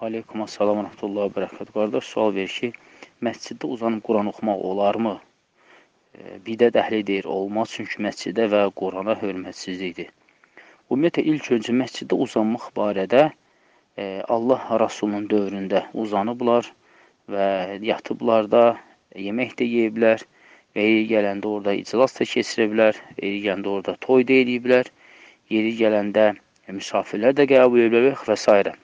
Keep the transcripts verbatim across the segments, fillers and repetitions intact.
Aleykum assalam və rəhmətullah və bərəkət. Qardaş, sual verir ki, məsciddə uzanıb Quran oxumaq olarmı? E, Bidət əhli deyir, olmaz, çünki məscidə və Qurana hörmətsizlikdir. Ümumiyyətlə, ilk öncə məsciddə uzanmaq barədə e, Allah Rasulunun dövründə uzanıblar və yatıblar da, yemək də yeyiblər və yeri gələndə orada iclas da keçiriblər, yeri gələndə orada toy da ediblər, yeri gələndə misafirlər də qəbul ediblər və s.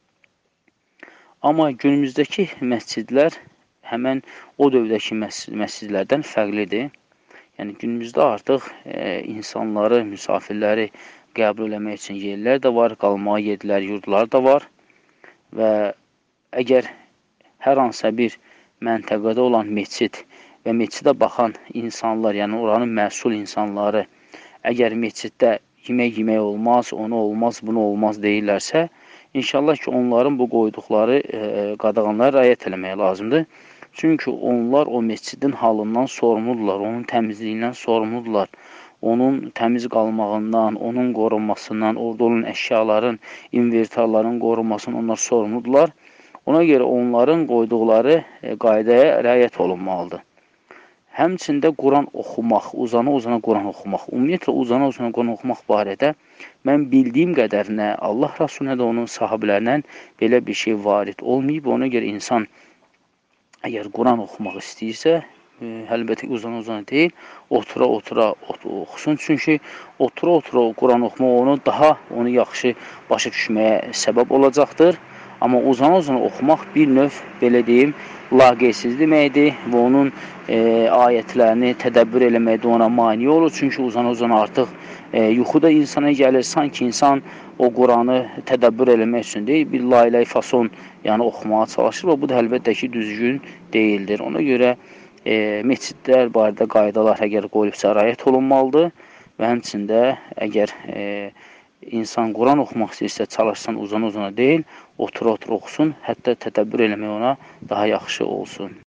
Amma günümüzdəki məscidlər həmən o dövrdəki məscidlərdən fərqlidir. Yəni, günümüzdə artıq e, insanları, misafirləri qəbul eləmək üçün yerlər də var, qalmağa yerlər, yurdlar da var. Və əgər hər hansısa bir məntəqədə olan meçid və meçidə baxan insanlar, yəni oranın məsul insanları, əgər meçiddə yemək yemək olmaz, onu olmaz, bunu olmaz deyirlərsə, İnşallah ki, onların bu qoyduqları e, qadağanlara rəayət eləmək lazımdır. Çünki onlar o məscidin halından sorumludular, onun təmizliyindən sorumludular, onun təmiz qalmağından, onun qorunmasından, orada olan əşyaların, inventarların qorunmasından onlar sorumludular. Ona görə onların qoyduqları e, qaydaya rəayət olunmalıdır. Həmçində Quran oxumaq, uzana-uzana Quran oxumaq. Ümumiyyətlə, uzana-uzana Quran oxumaq barədə mən bildiyim qədərinə, Allah Rasulunə də onun sahabilərindən belə bir şey varid olmayıb. Ona görə insan əgər Quran oxumaq istəyirsə, e, əlbəttə uzana-uzana deyil, otura-otura oxusun. Çünki otura-otura Quran oxumaq onu daha, onu yaxşı başa düşməyə səbəb olacaqdır. Amma uzana-uzana oxumaq bir növ, belə deyim, laqeydsiz deməkdir və onun e, ayətlərini tədəbbür eləməkdə ona mani olur. Çünki uzana-uzana artıq e, yuxu da insana gəlir. Sanki insan o Quranı tədəbbür eləmək üçün deyil, bir layla-i fason yəni oxumağa çalışır və bu da əlbəttə ki, düzgün deyildir. Ona görə e, meçidlər barədə qaydalar əgər qoyulubsa rəayət olunmalıdır və həmçində əgər e, insan Quran oxumaq istəyirsə, çalışsan uzana-uzana deyil, otura-otura oxusun, hətta tədəbbür eləmək ona daha yaxşı olsun.